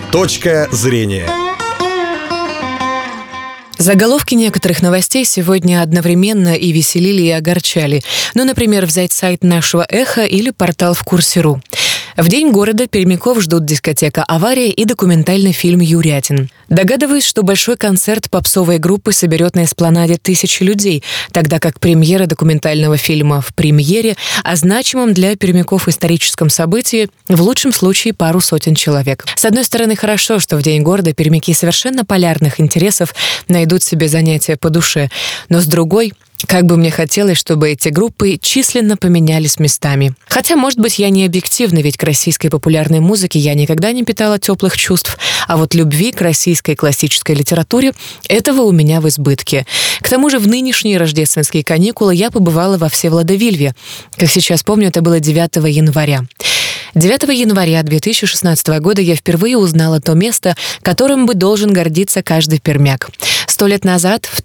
Точка зрения. Заголовки некоторых новостей сегодня одновременно и веселили, и огорчали. Например, взять сайт нашего «Эхо» или портал «В-курсе.ру». В День города пермяков ждут дискотека «Авария» и документальный фильм «Юрятин». Догадываюсь, что большой концерт попсовой группы соберет на эспланаде тысячи людей, тогда как премьера документального фильма в премьере о значимом для пермяков историческом событии в лучшем случае пару сотен человек. С одной стороны, хорошо, что в День города пермяки совершенно полярных интересов найдут себе занятия по душе, но с другой, как бы мне хотелось, чтобы эти группы численно поменялись местами. Хотя, может быть, я не объективна, ведь к российской популярной музыке я никогда не питала теплых чувств, а вот любви к российской классической литературе этого у меня в избытке. К тому же в нынешние рождественские каникулы я побывала во Всеволожде. Как сейчас помню, это было 9 января. 9 января 2016 года я впервые узнала то место, которым бы должен гордиться каждый пермяк. 100 лет назад, в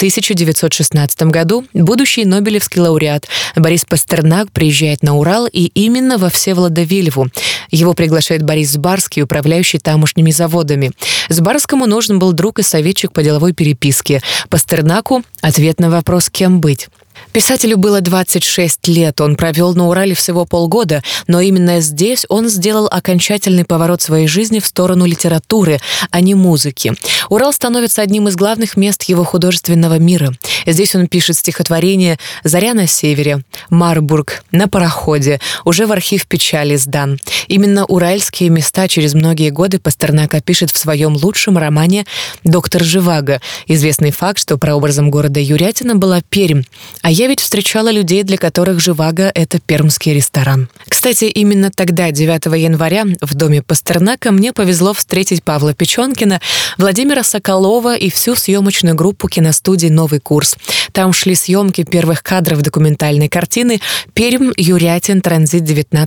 1916 году, будущий нобелевский лауреат Борис Пастернак приезжает на Урал и именно во Всеволождевильву. Его приглашает Борис Сбарский, управляющий тамошними заводами. Сбарскому нужен был друг и советчик по деловой переписке. Пастернаку — ответ на вопрос, кем быть. Писателю было 26 лет, он провел на Урале всего полгода, но именно здесь он сделал окончательный поворот своей жизни в сторону литературы, а не музыки. Урал становится одним из главных мест его художественного мира. Здесь он пишет стихотворения «Заря на севере», «Марбург», «На пароходе», уже в архив печали сдан. Именно уральские места через многие годы Пастернак опишет в своем лучшем романе «Доктор Живаго». Известный факт, что прообразом города Юрятина была Пермь, а я ведь встречала людей, для которых Живаго — это пермский ресторан. Кстати, именно тогда, 9 января, в доме Пастернака мне повезло встретить Павла Печенкина, Владимира Соколова и всю съемочную группу киностудии «Новый курс». Там шли съемки первых кадров документальной картины «Пермь, Юрятин, транзит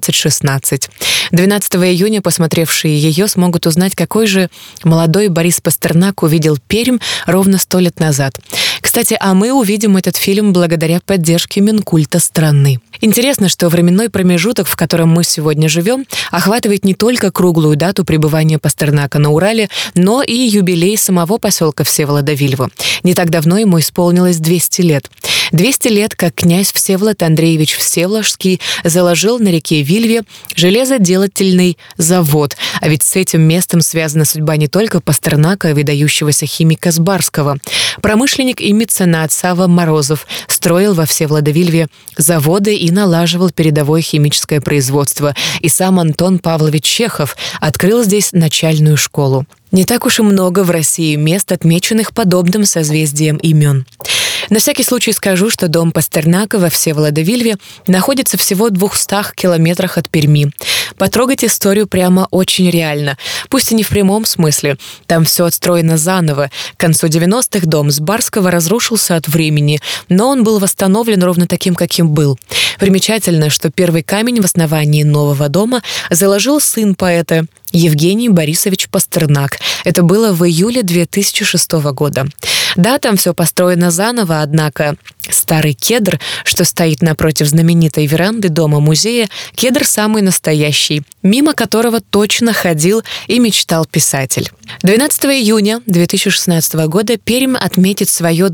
1916». 12 июня посмотревшие ее смогут узнать, какой же молодой Борис Пастернак увидел Пермь ровно 100 лет назад. Кстати, а мы увидим этот фильм благодаря поддержке Минкульта страны. Интересно, что временной промежуток, в котором мы сегодня живем, охватывает не только круглую дату пребывания Пастернака на Урале, но и юбилей самого поселка Всеволождевильва. Не так давно ему исполнилось 200 лет. 200 лет, как князь Всеволод Андреевич Всеволожский заложил на реке Вильве железоделательный завод. А ведь с этим местом связана судьба не только Пастернака, а выдающегося химика Сбарского. Промышленник и меценат Савва Морозов строил во Всеволождевильве заводы и налаживал передовое химическое производство. И сам Антон Павлович Чехов открыл здесь начальную школу. Не так уж и много в России мест, отмеченных подобным созвездием имен. На всякий случай скажу, что дом Пастернака во Всеволождевильве находится всего в 200 километрах от Перми. Потрогать историю прямо очень реально. Пусть и не в прямом смысле. Там все отстроено заново. К концу 90-х дом Сбарского разрушился от времени, но он был восстановлен ровно таким, каким был. Примечательно, что первый камень в основании нового дома заложил сын поэта Евгений Борисович Пастернак. Это было в июле 2006 года. Да, там все построено заново, однако старый кедр, что стоит напротив знаменитой веранды дома-музея, кедр самый настоящий, мимо которого точно ходил и мечтал писатель. 12 июня 2016 года Пермь отметит свое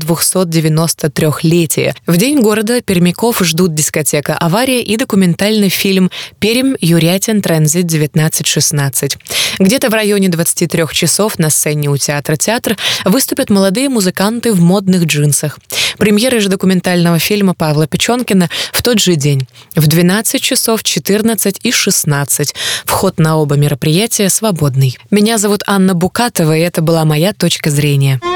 293-летие. В День города пермяков ждут дискотека «Авария» и документальный фильм «Пермь, Юрятин, транзит 1916». Где-то в районе 23 часов на сцене у театра «Театр» выступят молодые музыканты в модных джинсах. Премьера же документального фильма Павла Печенкина в тот же день. В 12 часов, 14 и 16. Вход на оба мероприятия свободный. Меня зовут Анна Букатова, и это была моя точка зрения.